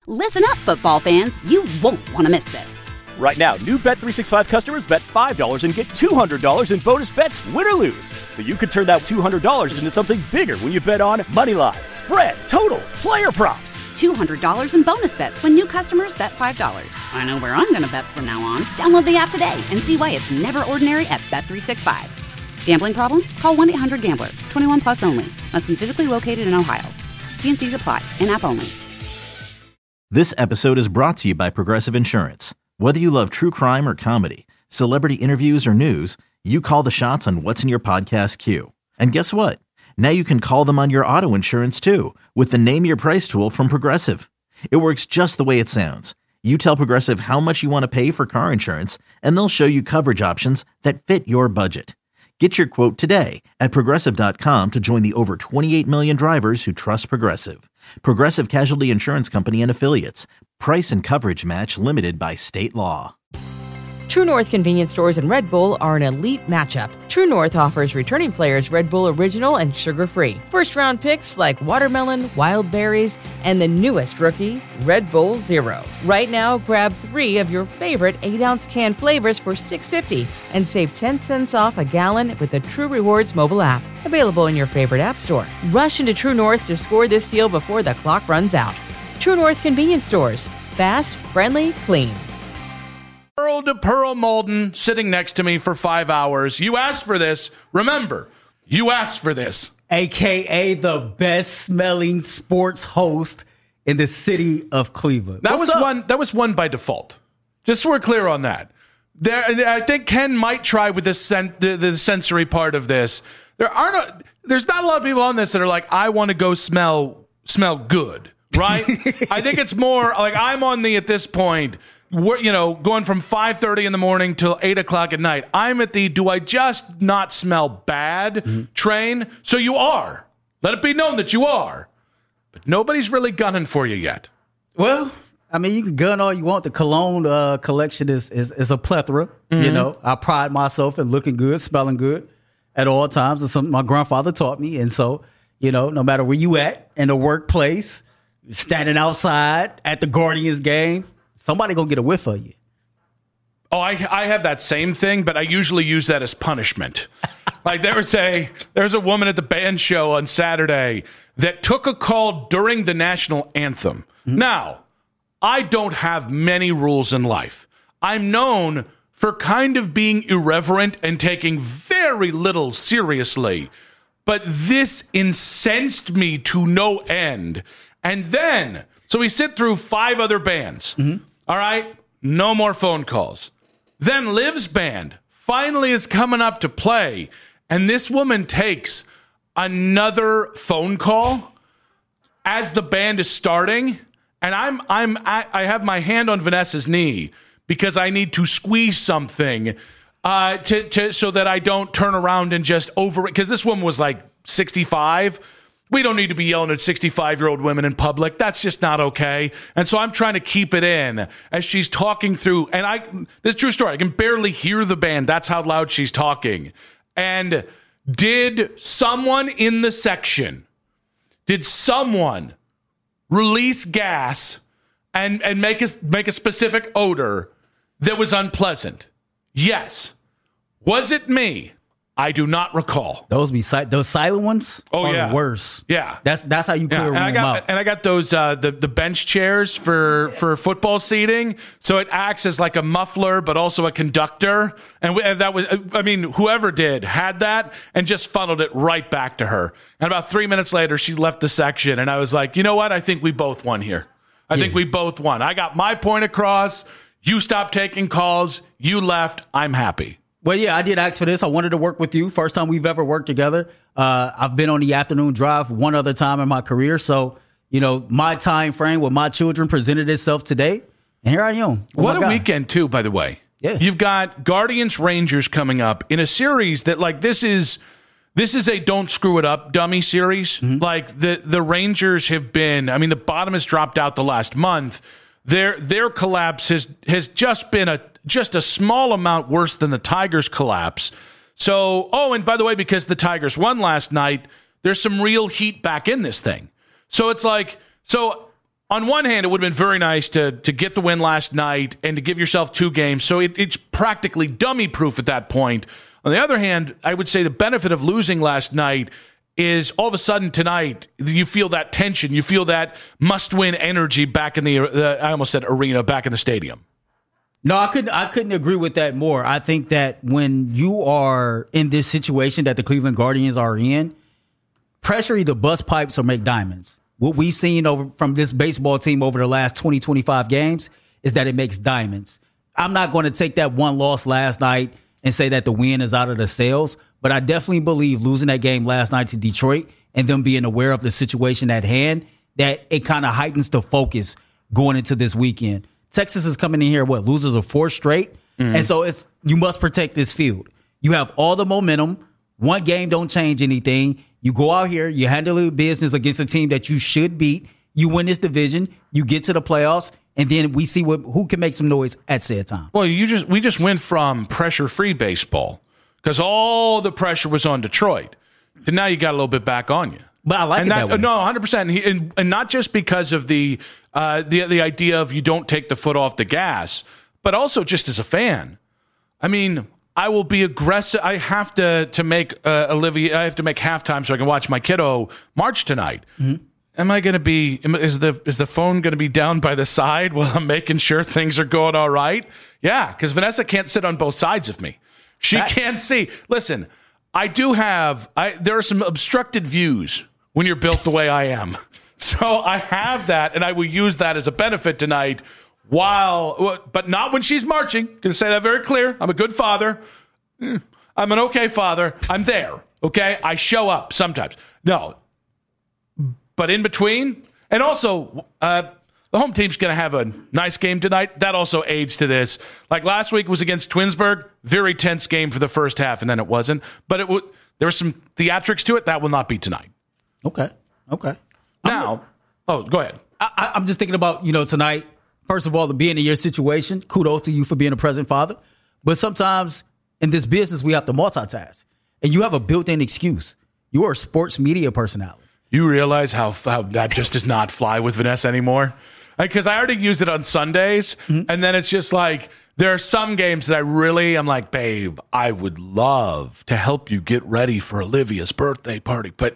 Listen up, football fans. You won't want to miss this. Right now, new Bet365 customers bet $5 and get $200 in bonus bets, win or lose. So you could turn that $200 into something bigger when you bet on money line, spread, totals, player props. $200 in bonus bets when new customers bet $5. I know where I'm going to bet from now on. Download the app today and see why it's never ordinary at Bet365. Gambling problem? Call 1-800-GAMBLER. 21 plus only. Must be physically located in Ohio. T&Cs apply. In-app only. This episode is brought to you by Progressive Insurance. Whether you love true crime or comedy, celebrity interviews or news, you call the shots on what's in your podcast queue. And guess what? Now you can call them on your auto insurance too with the Name Your Price tool from Progressive. It works just the way it sounds. You tell Progressive how much you want to pay for car insurance, and they'll show you coverage options that fit your budget. Get your quote today at Progressive.com to join the over 28 million drivers who trust Progressive. Progressive Casualty Insurance Company and Affiliates. Price and coverage match limited by state law. True North convenience stores and Red Bull are an elite matchup. True North offers returning players Red Bull Original and sugar-free. First-round picks like watermelon, wild berries, and the newest rookie, Red Bull Zero. Right now, grab 3 of your favorite 8-ounce can flavors for $6.50 and save 10 cents off a gallon with the True Rewards mobile app. Available in your favorite app store. Rush into True North to score this deal before the clock runs out. True North convenience stores. Fast, friendly, clean. Earl to Pearl Malden sitting next to me for 5 hours. You asked for this. Remember, you asked for this. AKA the best smelling sports host in the city of Cleveland. That was one by default. Just so we're clear on that. I think Ken might try with the sensory part of this. There's not a lot of people on this that are like, I want to go smell good, right? I think it's more like I'm on at this point, going from 5:30 in the morning till 8 o'clock at night. I'm at the do I just not smell bad train. So you are. Let it be known that you are. But nobody's really gunning for you yet. Well, I mean, you can gun all you want. The cologne collection is a plethora. Mm-hmm. I pride myself in looking good, smelling good at all times. It's something my grandfather taught me. And so, no matter where you at in the workplace, standing outside at the Guardians game, somebody gonna get a whiff of you. Oh, I have that same thing, but I usually use that as punishment. Like there's a woman at the band show on Saturday that took a call during the national anthem. Mm-hmm. Now, I don't have many rules in life. I'm known for kind of being irreverent and taking very little seriously, but this incensed me to no end. And then, so we sit through 5 other bands. Mm-hmm. All right, no more phone calls. Then Liv's band finally is coming up to play, and this woman takes another phone call as the band is starting, and I have my hand on Vanessa's knee because I need to squeeze something so that I don't turn around and just because this woman was like 65. We don't need to be yelling at 65-year-old women in public. That's just not okay. And so I'm trying to keep it in as she's talking through. And this is a true story. I can barely hear the band. That's how loud she's talking. And did someone in the section, release gas and make a specific odor that was unpleasant? Yes. Was it me? I do not recall. Those silent ones. Oh, are yeah, the worst. Yeah, that's how you clear a room out. And I got those the bench chairs for football seating, so it acts as like a muffler, but also a conductor. And that was, whoever had that and just funneled it right back to her. And about 3 minutes later, she left the section, and I was like, you know what? I think we both won here. I think we both won. I got my point across. You stopped taking calls. You left. I'm happy. Well, yeah, I did ask for this. I wanted to work with you. First time we've ever worked together. I've been on the afternoon drive one other time in my career. So, my time frame with my children presented itself today. And here I am. What a weekend, too, by the way. Yeah. You've got Guardians Rangers coming up in a series that, like, this is a don't screw it up dummy series. Mm-hmm. Like, the Rangers have been, the bottom has dropped out the last month. Their collapse has just been a small amount worse than the Tigers' collapse. So, and by the way, because the Tigers won last night, there's some real heat back in this thing. So it's like, on one hand, it would have been very nice to get the win last night and to give yourself 2 games. So it's practically dummy proof at that point. On the other hand, I would say the benefit of losing last night is all of a sudden tonight, you feel that tension. You feel that must-win energy back in I almost said arena, back in the stadium. No, I couldn't agree with that more. I think that when you are in this situation that the Cleveland Guardians are in, pressure either bust pipes or make diamonds. What we've seen from this baseball team over the last 20, 25 games is that it makes diamonds. I'm not going to take that one loss last night and say that the win is out of the sails, but I definitely believe losing that game last night to Detroit and them being aware of the situation at hand, that it kind of heightens the focus going into this weekend. Texas is coming in here, losers of 4 straight? Mm-hmm. And so you must protect this field. You have all the momentum. One game don't change anything. You go out here, you handle your business against a team that you should beat. You win this division, you get to the playoffs, and then we see who can make some noise at said time. Well, we just went from pressure-free baseball because all the pressure was on Detroit to now you got a little bit back on you. But I like that way. No, 100%. And not just because of the idea of you don't take the foot off the gas, but also just as a fan. I mean, I will be aggressive. I have to make Olivia. I have to make halftime so I can watch my kiddo march tonight. Mm-hmm. Am I going to be? Is the phone going to be down by the side while I'm making sure things are going all right? Yeah, because Vanessa can't sit on both sides of me. She can't see. Listen, I do have. There are some obstructed views when you're built the way I am. So I have that, and I will use that as a benefit tonight. But not when she's marching. Going to say that very clear. I'm a good father. I'm an okay father. I'm there. Okay, I show up sometimes. No, but in between, and also the home team's going to have a nice game tonight. That also aids to this. Like last week was against Twinsburg, very tense game for the first half, and then it wasn't. But there was some theatrics to it. That will not be tonight. Okay. Now, go ahead. I'm just thinking about tonight. First of all, to being in your situation, kudos to you for being a present father. But sometimes in this business, we have to multitask. And you have a built-in excuse. You are a sports media personality. You realize how that just does not fly with Vanessa anymore? Because I already use it on Sundays, and then it's just like, there are some games that I'm like, babe, I would love to help you get ready for Olivia's birthday party, but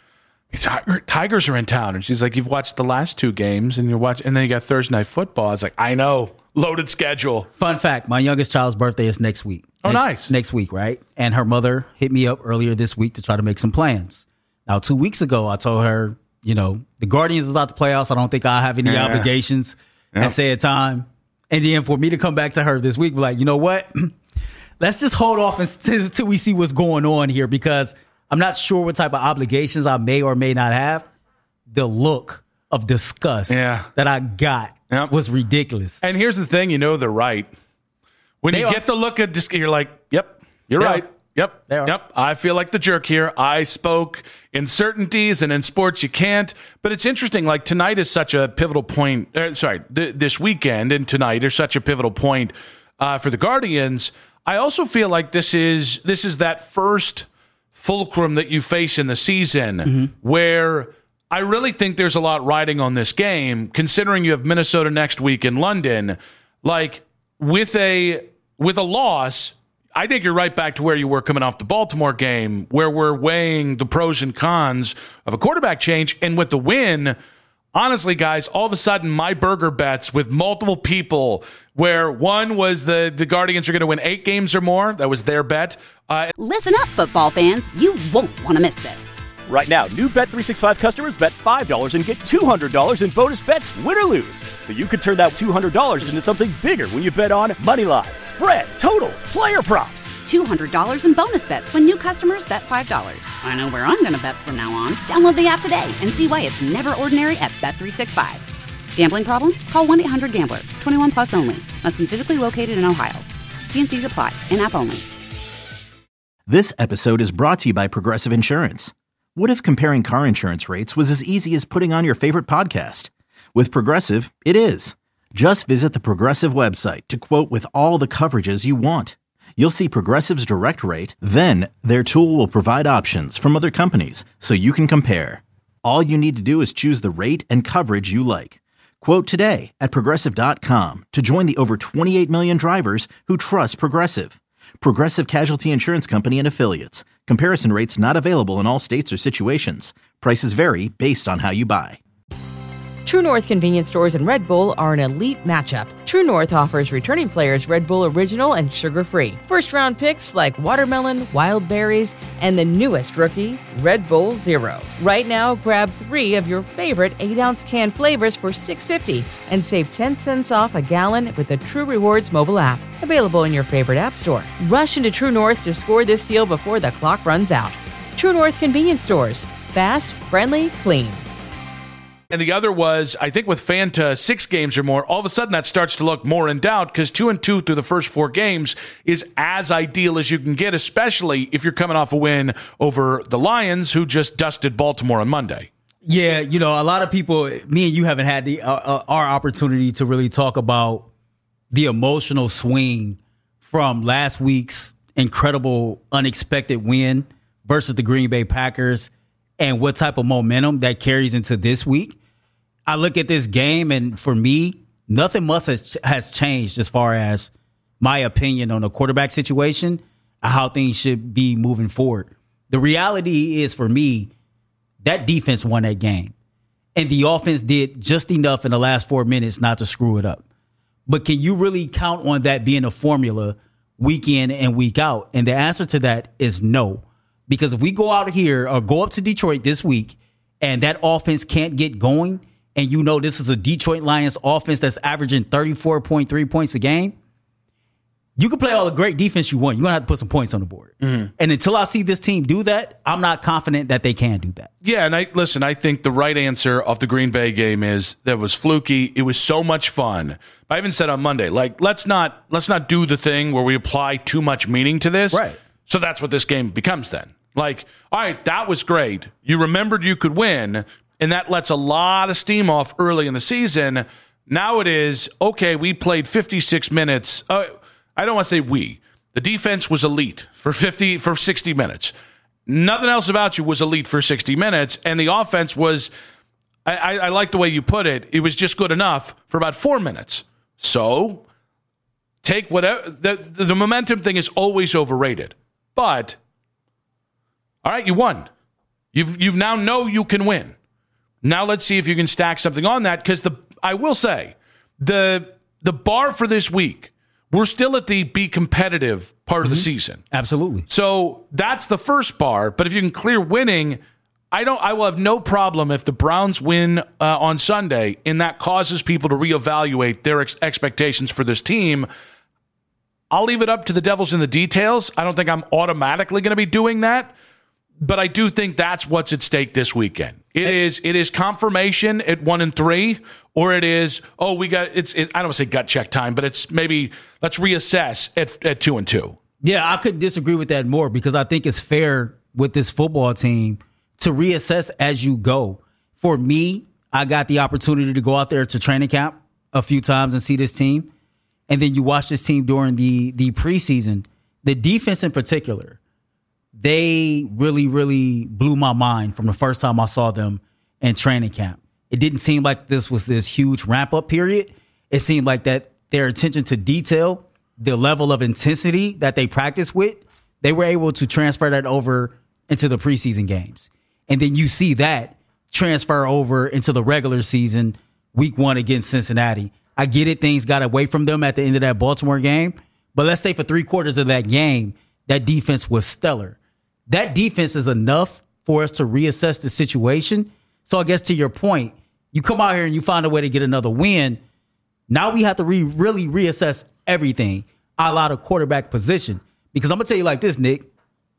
Tigers are in town. And she's like, you've watched the last 2 games, and and then you got Thursday Night Football. It's like, I know, loaded schedule. Fun fact, my youngest child's birthday is next week. Oh, nice. Next week, right? And her mother hit me up earlier this week to try to make some plans. Now, 2 weeks ago, I told her, the Guardians is out the playoffs. I don't think I have any obligations at said time. And then for me to come back to her this week, be like, you know what? Let's just hold off until we see what's going on here, because I'm not sure what type of obligations I may or may not have. The look of disgust that I got was ridiculous. And here's the thing, they're right. When you get the look of disgust, you're like, yep, you're right. Yep. I feel like the jerk here. I spoke in certainties, and in sports you can't. But it's interesting. Like tonight is such a pivotal point. This weekend and tonight are such a pivotal point for the Guardians. I also feel like this is that first fulcrum that you face in the season where I really think there's a lot riding on this game, considering you have Minnesota next week in London. Like with a loss, I think you're right back to where you were coming off the Baltimore game, where we're weighing the pros and cons of a quarterback change. And with the win, honestly, guys, all of a sudden my burger bets with multiple people, where one was the Guardians are going to win 8 games or more. That was their bet. Listen up, football fans. You won't want to miss this. Right now, new Bet365 customers bet $5 and get $200 in bonus bets, win or lose. So you could turn that $200 into something bigger when you bet on moneyline, spread, totals, player props. $200 in bonus bets when new customers bet $5. I know where I'm going to bet from now on. Download the app today and see why it's never ordinary at Bet365. Gambling problem? Call 1-800-GAMBLER. 21 plus only. Must be physically located in Ohio. T&Cs apply. In-app only. This episode is brought to you by Progressive Insurance. What if comparing car insurance rates was as easy as putting on your favorite podcast? With Progressive, it is. Just visit the Progressive website to quote with all the coverages you want. You'll see Progressive's direct rate, then their tool will provide options from other companies so you can compare. All you need to do is choose the rate and coverage you like. Quote today at Progressive.com to join the over 28 million drivers who trust Progressive. Progressive Casualty Insurance Company and Affiliates. Comparison rates not available in all states or situations. Prices vary based on how you buy. True North convenience stores and Red Bull are an elite matchup. True North offers returning players Red Bull Original and sugar-free. First-round picks like watermelon, wild berries, and the newest rookie, Red Bull Zero. Right now, grab 3 of your favorite 8-ounce can flavors for $6.50 and save 10 cents off a gallon with the True Rewards mobile app. Available in your favorite app store. Rush into True North to score this deal before the clock runs out. True North convenience stores. Fast, friendly, clean. And the other was, I think with Fanta 6 games or more, all of a sudden that starts to look more in doubt because 2-2 through the first 4 games is as ideal as you can get, especially if you're coming off a win over the Lions, who just dusted Baltimore on Monday. Yeah, a lot of people, me and you haven't had our opportunity to really talk about the emotional swing from last week's incredible, unexpected win versus the Green Bay Packers and what type of momentum that carries into this week. I look at this game, and for me, nothing much has changed as far as my opinion on the quarterback situation and how things should be moving forward. The reality is, for me, that defense won that game. And the offense did just enough in the last 4 minutes not to screw it up. But can you really count on that being a formula week in and week out? And the answer to that is no. Because if we go out here or go up to Detroit this week and that offense can't get going, and this is a Detroit Lions offense that's averaging 34.3 points a game, you can play all the great defense you want. You're going to have to put some points on the board. Mm-hmm. And until I see this team do that, I'm not confident that they can do that. Yeah, and I think the right answer of the Green Bay game is that was fluky. It was so much fun. I even said on Monday, let's not do the thing where we apply too much meaning to this. Right. So that's what this game becomes then. All right, that was great. You remembered you could win, and that lets a lot of steam off early in the season. Now it is, okay, we played 56 minutes. I don't want to say we. The defense was elite for 60 minutes. Nothing else about you was elite for 60 minutes, and the offense was, I like the way you put it, it was just good enough for about 4 minutes. So take whatever, the momentum thing is always overrated. But, all right, you won. You've now know you can win. Now let's see if you can stack something on that, because I will say, the bar for this week, we're still at the be competitive part of the season. Absolutely. So that's the first bar, but if you can clear winning, I will have no problem if the Browns win on Sunday, and that causes people to reevaluate their expectations for this team. I'll leave it up to the devils in the details. I don't think I'm automatically going to be doing that, but I do think that's what's at stake this weekend. It is confirmation at 1-3, or it is, I don't want to say gut check time, but it's maybe let's reassess at 2-2. Yeah, I couldn't disagree with that more, because I think it's fair with this football team to reassess as you go. For me, I got the opportunity to go out there to training camp a few times and see this team. And then you watch this team during the preseason. The defense in particular, they really, really blew my mind from the first time I saw them in training camp. It didn't seem like this was this huge ramp-up period. It seemed like that their attention to detail, the level of intensity that they practice with, they were able to transfer that over into the preseason games. And then you see that transfer over into the regular season, week 1 against Cincinnati. I get it, things got away from them at the end of that Baltimore game. But let's say for 3/4 of that game, that defense was stellar. That defense is enough for us to reassess the situation. So I guess to your point, you come out here and you find a way to get another win. Now we have to really reassess everything a la the quarterback position. Because I'm going to tell you like this, Nick.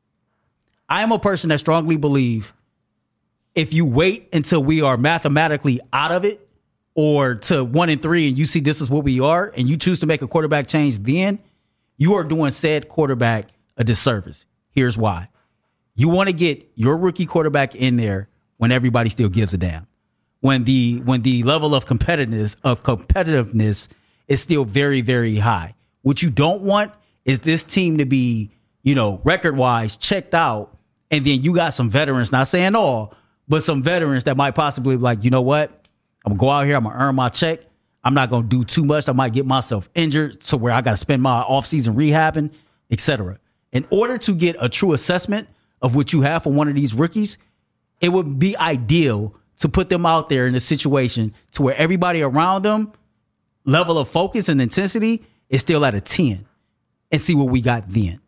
I am a person that strongly believe if you wait until we are mathematically out of it, or to 1-3 and you see this is what we are, and you choose to make a quarterback change, then you are doing said quarterback a disservice. Here's why. You want to get your rookie quarterback in there when everybody still gives a damn. When the level of competitiveness is still very, very high. What you don't want is this team to be, record-wise checked out, and then you got some veterans, not saying all, but some veterans that might possibly be like, you know what? I'm going to go out here. I'm going to earn my check. I'm not going to do too much. I might get myself injured to where I got to spend my offseason rehabbing, etc. In order to get a true assessment of what you have for one of these rookies, it would be ideal to put them out there in a situation to where everybody around them level of focus and intensity is still at a 10 and see what we got then.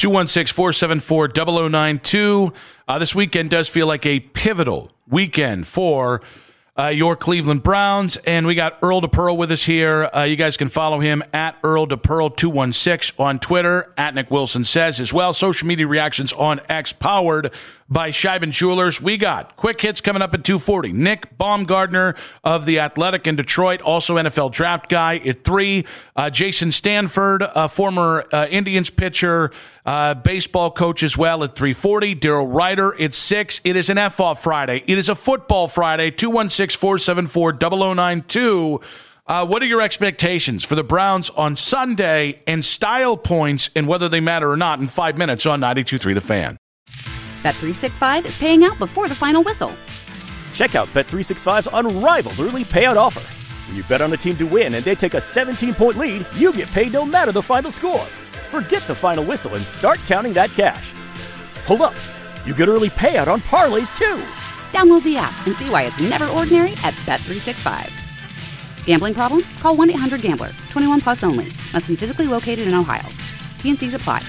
216-474-0092. This weekend does feel like a pivotal weekend for your Cleveland Browns, and we got Earl DePearl with us here. You guys can follow him at Earl DePearl 216 on Twitter, at Nick Wilson Says as well. Social media reactions on X, powered by Scheiben Jewelers. We got quick hits coming up at 2:40. Nick Baumgardner of The Athletic in Detroit, also NFL draft guy at 3. Jason Stanford, former Indians pitcher, baseball coach as well at 3:40. Daryl Ryder at 6. It is an F-Off Friday. It is a football Friday. 216-474-0092. What are your expectations for the Browns on Sunday, and style points and whether they matter or not in 5 minutes on 92.3 The Fan? Bet365 is paying out before the final whistle. Check out Bet365's unrivaled early payout offer. When you bet on a team to win and they take a 17-point lead, you get paid no matter the final score. Forget the final whistle and start counting that cash. Hold up. You get early payout on parlays, too. Download the app and see why it's never ordinary at Bet365. Gambling problem? Call 1-800-GAMBLER. 21 plus only. Must be physically located in Ohio. T&Cs apply.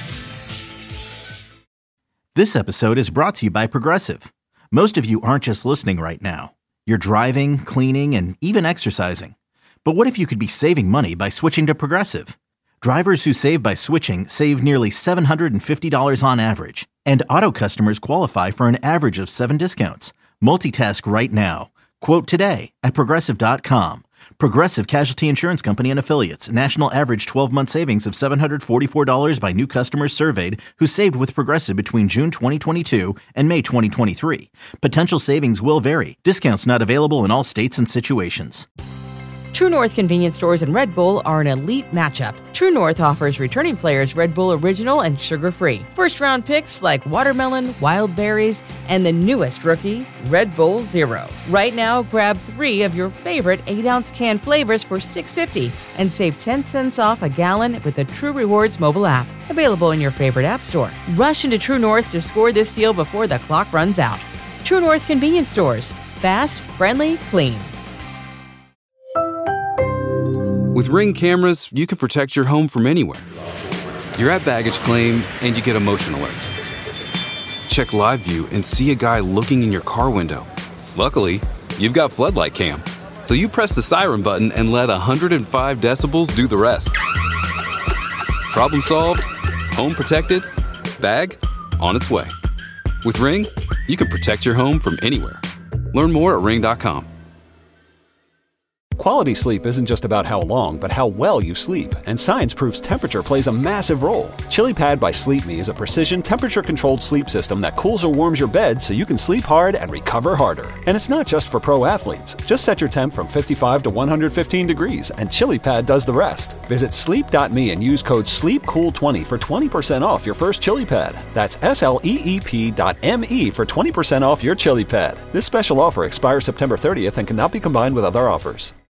This episode is brought to you by Progressive. Most of you aren't just listening right now. You're driving, cleaning, and even exercising. But what if you could be saving money by switching to Progressive? Drivers who save by switching save nearly $750 on average. And auto customers qualify for an average of 7 discounts. Multitask right now. Quote today at Progressive.com. Progressive Casualty Insurance Company and Affiliates. National average 12-month savings of $744 by new customers surveyed who saved with Progressive between June 2022 and May 2023. Potential savings will vary. Discounts not available in all states and situations. True North convenience stores and Red Bull are an elite matchup. True North offers returning players Red Bull Original and sugar-free. First-round picks like watermelon, wild berries, and the newest rookie, Red Bull Zero. Right now, grab 3 of your favorite 8-ounce can flavors for $6.50 and save 10 cents off a gallon with the True Rewards mobile app. Available in your favorite app store. Rush into True North to score this deal before the clock runs out. True North convenience stores. Fast, friendly, clean. With Ring cameras, you can protect your home from anywhere. You're at baggage claim, and you get a motion alert. Check live view and see a guy looking in your car window. Luckily, you've got floodlight cam, so you press the siren button and let 105 decibels do the rest. Problem solved, home protected, bag on its way. With Ring, you can protect your home from anywhere. Learn more at ring.com. Quality sleep isn't just about how long, but how well you sleep. And science proves temperature plays a massive role. ChiliPad by Sleep Me is a precision temperature-controlled sleep system that cools or warms your bed so you can sleep hard and recover harder. And it's not just for pro athletes. Just set your temp from 55 to 115 degrees, and ChiliPad does the rest. Visit sleep.me and use code SLEEPCOOL20 for 20% off your first ChiliPad. That's SLEEP.me for 20% off your ChiliPad. This special offer expires September 30th and cannot be combined with other offers.